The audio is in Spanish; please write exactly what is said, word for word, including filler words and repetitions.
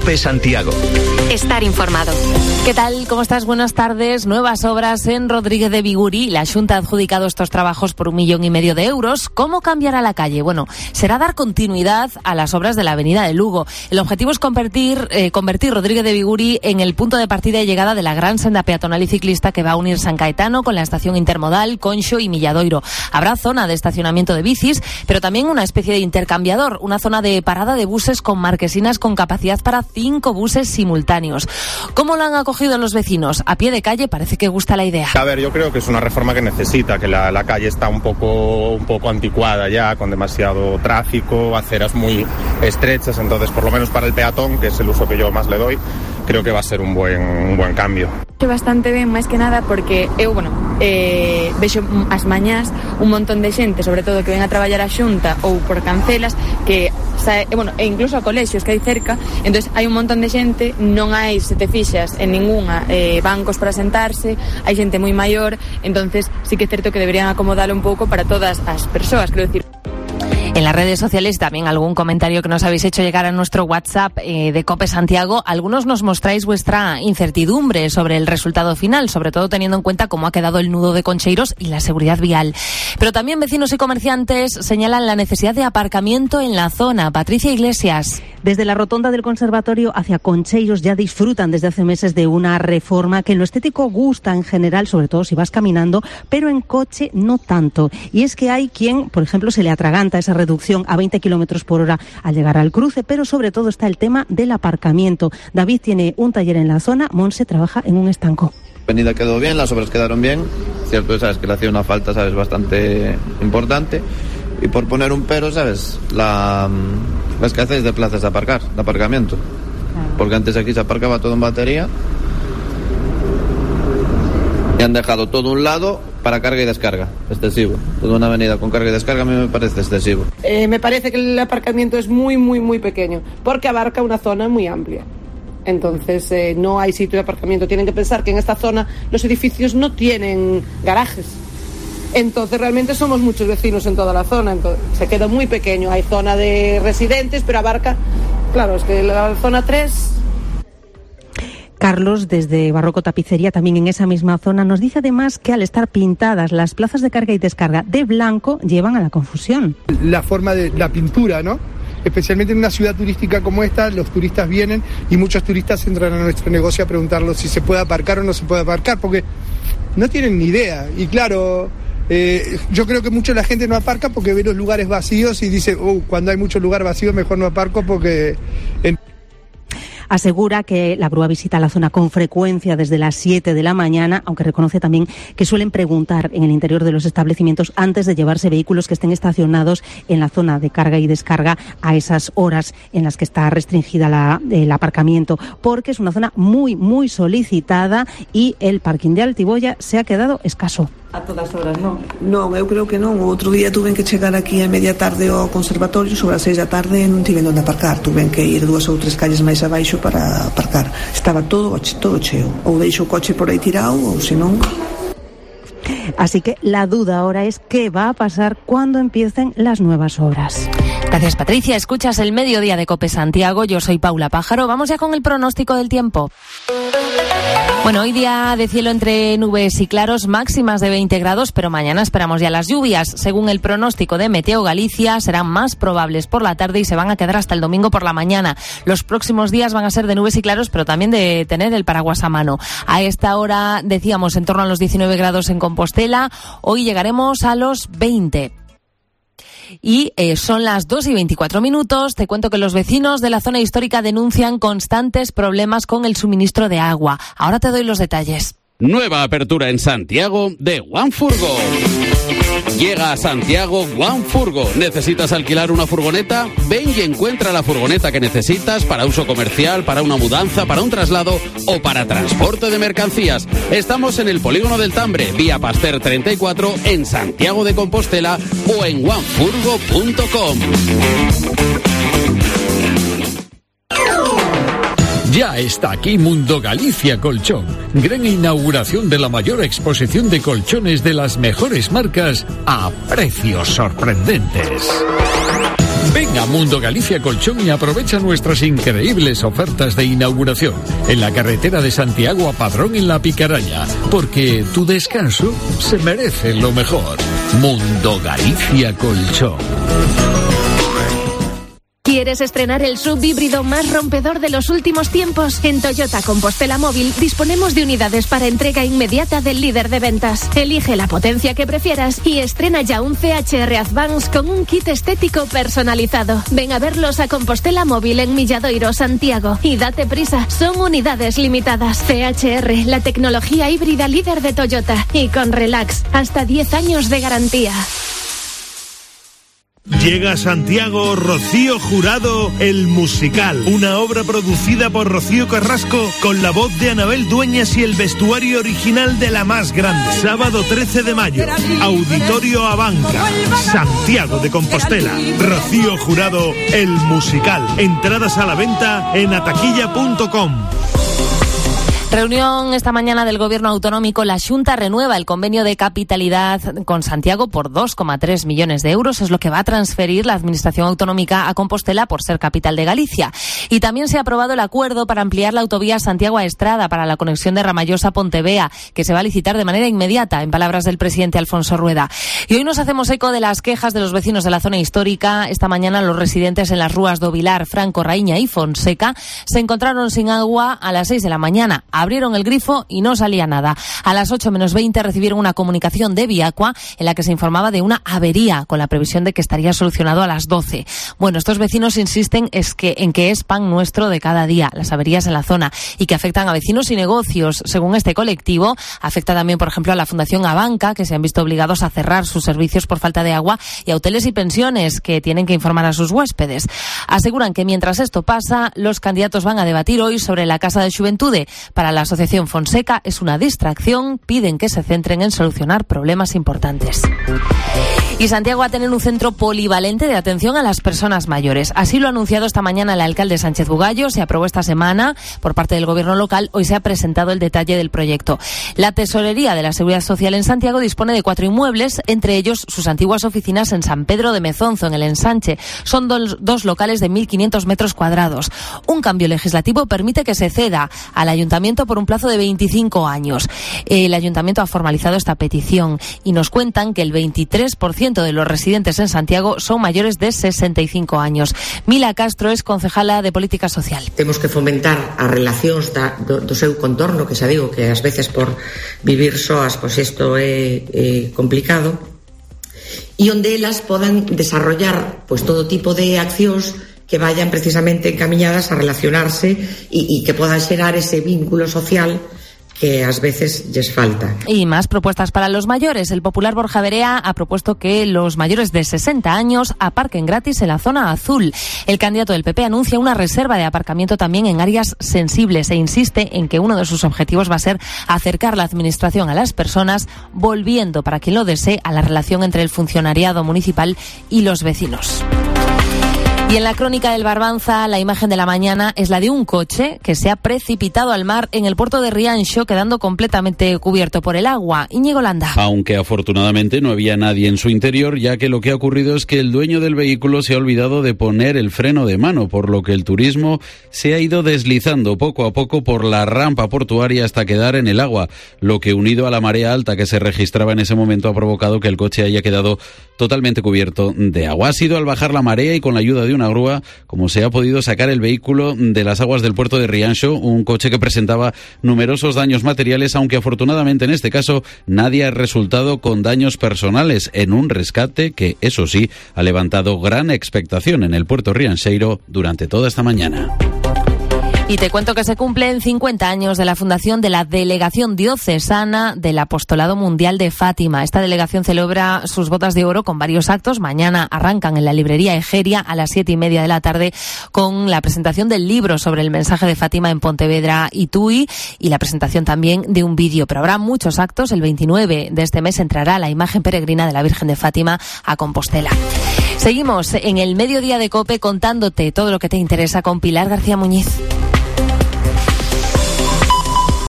COPE Santiago. Estar informado. ¿Qué tal? ¿Cómo estás? Buenas tardes. Nuevas obras en Rodríguez de Bigurí. La Xunta ha adjudicado estos trabajos por un millón y medio de euros. ¿Cómo cambiará la calle? Bueno, será dar continuidad a las obras de la avenida de Lugo. El objetivo es convertir, eh, convertir Rodríguez de Bigurí en el punto de partida y llegada de la gran senda peatonal y ciclista que va a unir San Caetano con la estación intermodal, Conxo y Milladoiro. Habrá zona de estacionamiento de bicis, pero también una especie de intercambiador, una zona de parada de buses con marquesinas con capacidad para cinco buses simultáneos. ¿Cómo lo han acogido los vecinos? A pie de calle parece que gusta la idea. A ver, yo creo que es una reforma que necesita, que la, la calle está un poco, un poco anticuada ya, con demasiado tráfico, aceras muy estrechas, entonces por lo menos para el peatón, que es el uso que yo más le doy, creo que va a ser un buen, un buen cambio. Bastante ben, máis que nada porque eu, bueno, eh, vexo as mañás un montón de xente, sobre todo que ven a traballar a Xunta ou por Cancelas, que sae, bueno, e incluso a colexios que hai cerca, entonces hai un montón de xente, non hai, se te fixas, en ningunha eh, bancos para sentarse, hai xente moi maior, entonces sí que é certo que deberían acomodalo un pouco para todas as persoas, quero decir. En las redes sociales también algún comentario que nos habéis hecho llegar a nuestro WhatsApp eh, de COPE Santiago. Algunos nos mostráis vuestra incertidumbre sobre el resultado final, sobre todo teniendo en cuenta cómo ha quedado el nudo de Concheiros y la seguridad vial. Pero también vecinos y comerciantes señalan la necesidad de aparcamiento en la zona. Patricia Iglesias. Desde la rotonda del Conservatorio hacia Concheiros ya disfrutan desde hace meses de una reforma que en lo estético gusta en general, sobre todo si vas caminando, pero en coche no tanto. Y es que hay quien, por ejemplo, se le atraganta esa reducción a veinte kilómetros por hora al llegar al cruce, pero sobre todo está el tema del aparcamiento. David tiene un taller en la zona, Monse trabaja en un estanco. La avenida quedó bien, las obras quedaron bien, cierto, sabes que le hacía una falta, sabes, bastante importante, y por poner un pero, sabes, la, la escasez de plazas de aparcar, de aparcamiento, porque antes aquí se aparcaba todo en batería y han dejado todo un lado para carga y descarga, excesivo. Toda una avenida con carga y descarga a mí me parece excesivo. Eh, me parece que el aparcamiento es muy, muy, muy pequeño, porque abarca una zona muy amplia. Entonces eh, no hay sitio de aparcamiento. Tienen que pensar que en esta zona los edificios no tienen garajes. Entonces realmente somos muchos vecinos en toda la zona. Entonces, se queda muy pequeño. Hay zona de residentes, pero abarca, claro, es que la zona tres... Carlos, desde Barroco Tapicería, también en esa misma zona, nos dice además que al estar pintadas las plazas de carga y descarga de blanco, llevan a la confusión. La forma de la pintura, ¿no? Especialmente en una ciudad turística como esta, los turistas vienen y muchos turistas entran a nuestro negocio a preguntarlos si se puede aparcar o no se puede aparcar, porque no tienen ni idea. Y claro, eh, yo creo que mucho la gente no aparca porque ve los lugares vacíos y dice, oh, cuando hay mucho lugar vacío mejor no aparco porque... En... Asegura que la grúa visita la zona con frecuencia desde las siete de la mañana, aunque reconoce también que suelen preguntar en el interior de los establecimientos antes de llevarse vehículos que estén estacionados en la zona de carga y descarga a esas horas en las que está restringida la, el aparcamiento, porque es una zona muy, muy solicitada y el parking de Altiboya se ha quedado escaso. A todas horas, non? Non, eu creo que non. O outro día tuven que chegar aquí a media tarde ao conservatorio, sobre as seis da tarde non tiven onde aparcar. Tuven que ir dúas ou tres calles máis abaixo para aparcar. Estaba todo, todo cheo. Ou deixo o coche por aí tirado, ou senón... Así que la duda ahora es qué va a pasar cuando empiecen las nuevas obras. Gracias, Patricia. Escuchas el Mediodía de COPE Santiago. Yo soy Paula Pájaro. Vamos ya con el pronóstico del tiempo. Bueno, hoy día de cielo entre nubes y claros, máximas de veinte grados, pero mañana esperamos ya las lluvias. Según el pronóstico de Meteo Galicia, serán más probables por la tarde y se van a quedar hasta el domingo por la mañana. Los próximos días van a ser de nubes y claros, pero también de tener el paraguas a mano. A esta hora, decíamos, en torno a los diecinueve grados en Compostela. Hoy llegaremos a los veinte. Y eh, son las dos y veinticuatro minutos. Te cuento que los vecinos de la zona histórica denuncian constantes problemas con el suministro de agua. Ahora te doy los detalles. Nueva apertura en Santiago de OneFurgo. Llega a Santiago OneFurgo. ¿Necesitas alquilar una furgoneta? Ven y encuentra la furgoneta que necesitas para uso comercial, para una mudanza, para un traslado o para transporte de mercancías. Estamos en el Polígono del Tambre, vía Pasteur treinta y cuatro, en Santiago de Compostela o en onefurgo punto com. Ya está aquí Mundo Galicia Colchón. Gran inauguración de la mayor exposición de colchones de las mejores marcas a precios sorprendentes. Ven a Mundo Galicia Colchón y aprovecha nuestras increíbles ofertas de inauguración en la carretera de Santiago a Padrón en la Picaraña, porque tu descanso se merece lo mejor. Mundo Galicia Colchón. ¿Quieres estrenar el S U V híbrido más rompedor de los últimos tiempos? En Toyota Compostela Móvil disponemos de unidades para entrega inmediata del líder de ventas. Elige la potencia que prefieras y estrena ya un C H R Advance con un kit estético personalizado. Ven a verlos a Compostela Móvil en Milladoiro, Santiago. Y date prisa, son unidades limitadas. C H R, la tecnología híbrida líder de Toyota. Y con Relax, hasta diez años de garantía. Llega a Santiago Rocío Jurado, el musical, una obra producida por Rocío Carrasco con la voz de Anabel Dueñas y el vestuario original de La Más Grande. Sábado trece de mayo, Auditorio Abanca, Santiago de Compostela. Rocío Jurado, el musical. Entradas a la venta en ataquilla punto com. Reunión esta mañana del Gobierno autonómico. La Xunta renueva el convenio de capitalidad con Santiago por dos coma tres millones de euros. Es lo que va a transferir la Administración autonómica a Compostela por ser capital de Galicia. Y también se ha aprobado el acuerdo para ampliar la autovía Santiago a Estrada para la conexión de Ramallosa a Pontevea, que se va a licitar de manera inmediata, en palabras del presidente Alfonso Rueda. Y hoy nos hacemos eco de las quejas de los vecinos de la zona histórica. Esta mañana los residentes en las rúas do Vilar, Franco, Raíña y Fonseca se encontraron sin agua a las seis de la mañana. Abrieron el grifo y no salía nada. A las ocho menos veinte recibieron una comunicación de Viacua en la que se informaba de una avería con la previsión de que estaría solucionado a las doce. Bueno, estos vecinos insisten es que, en que es pan nuestro de cada día, las averías en la zona, y que afectan a vecinos y negocios. Según este colectivo, afecta también, por ejemplo, a la Fundación Abanca, que se han visto obligados a cerrar sus servicios por falta de agua, y a hoteles y pensiones, que tienen que informar a sus huéspedes. Aseguran que mientras esto pasa, los candidatos van a debatir hoy sobre la Casa de Xuventude. Para la Asociación Fonseca es una distracción, piden que se centren en solucionar problemas importantes. Y Santiago va a tener un centro polivalente de atención a las personas mayores. Así lo ha anunciado esta mañana el alcalde Sánchez Bugallo. Se aprobó esta semana por parte del gobierno local. Hoy se ha presentado el detalle del proyecto. La Tesorería de la Seguridad Social en Santiago dispone de cuatro inmuebles, entre ellos sus antiguas oficinas en San Pedro de Mezonzo, en el Ensanche. Son dos, dos locales de mil quinientos metros cuadrados. Un cambio legislativo permite que se ceda al ayuntamiento por un plazo de veinticinco años. El ayuntamiento ha formalizado esta petición y nos cuentan que el veintitrés por ciento de los residentes en Santiago son mayores de sesenta y cinco años. Mila Castro es concejala de Política Social. Temos que fomentar as relacións da, do, do seu contorno, que xa digo que ás veces por vivir soas, pois isto é, é complicado, e onde elas podan desarrollar pois todo tipo de accións que vayan precisamente encaminadas a relacionarse e, e que podan xerar ese vínculo social que a veces les falta. Y más propuestas para los mayores. El popular Borja Berea ha propuesto que los mayores de sesenta años aparquen gratis en la zona azul. El candidato del P P anuncia una reserva de aparcamiento también en áreas sensibles e insiste en que uno de sus objetivos va a ser acercar la administración a las personas, volviendo, para quien lo desee, a la relación entre el funcionariado municipal y los vecinos. Y en la crónica del Barbanza, la imagen de la mañana es la de un coche que se ha precipitado al mar en el puerto de Rianxo, quedando completamente cubierto por el agua. Íñigo Landa. Aunque afortunadamente no había nadie en su interior, ya que lo que ha ocurrido es que el dueño del vehículo se ha olvidado de poner el freno de mano, por lo que el turismo se ha ido deslizando poco a poco por la rampa portuaria hasta quedar en el agua, lo que, unido a la marea alta que se registraba en ese momento, ha provocado que el coche haya quedado totalmente cubierto de agua. Ha sido al bajar la marea y con la ayuda de una grúa como se ha podido sacar el vehículo de las aguas del puerto de Rianxo, un coche que presentaba numerosos daños materiales, aunque afortunadamente en este caso nadie ha resultado con daños personales, en un rescate que, eso sí, ha levantado gran expectación en el puerto rianxeiro durante toda esta mañana. Y te cuento que se cumplen cincuenta años de la fundación de la Delegación Diocesana del Apostolado Mundial de Fátima. Esta delegación celebra sus bodas de oro con varios actos. Mañana arrancan en la librería Egeria a las siete y media de la tarde con la presentación del libro sobre el mensaje de Fátima en Pontevedra y Tui y la presentación también de un vídeo. Pero habrá muchos actos. El veintinueve de este mes entrará la imagen peregrina de la Virgen de Fátima a Compostela. Seguimos en el Mediodía de COPE contándote todo lo que te interesa con Pilar García Muñiz.